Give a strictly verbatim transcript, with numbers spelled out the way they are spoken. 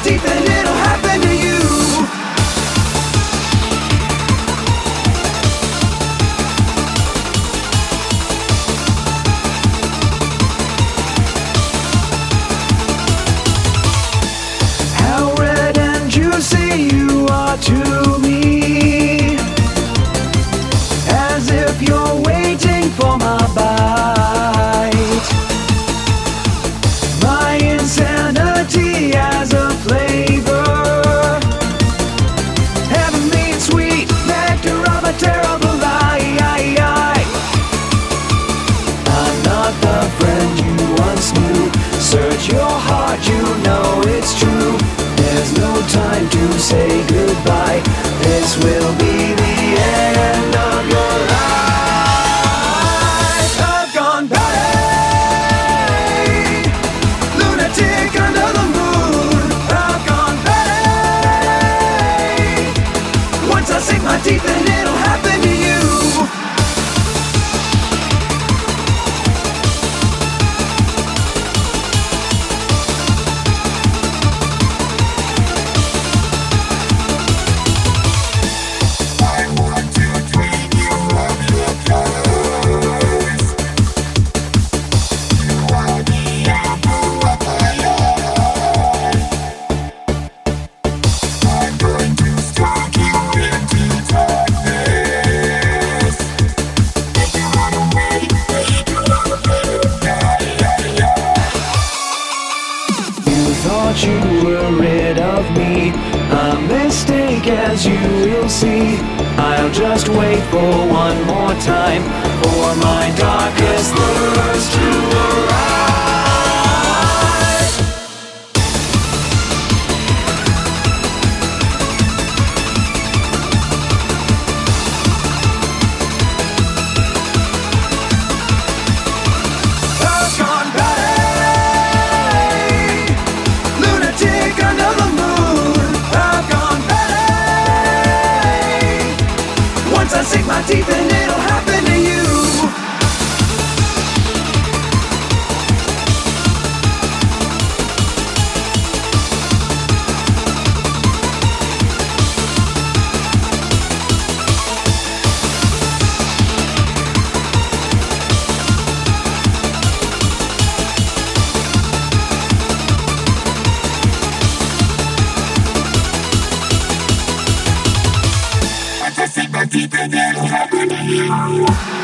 teeth and it'll happen to you. How red and juicy you are to me, as if you're waiting for my bite. My insanity has a flavor, heavenly and sweet, nectar of a terrible lie. I'm not the friend you once knew. Search your heart, you know it's true. There's no time to say goodbye. This will be the end of your life. I've gone batty, lunatic under the moon. I've gone batty. Once I sink my teeth in, it'll happen to you. Thought you were rid of me, a mistake as you will see. I'll just wait for one more time for my darkest thirst to arrive. I've gone batty, lunatic under the moon. I've gone batty. Once I sink my teeth in, it'll happen to you. Deep and it'll happen to you.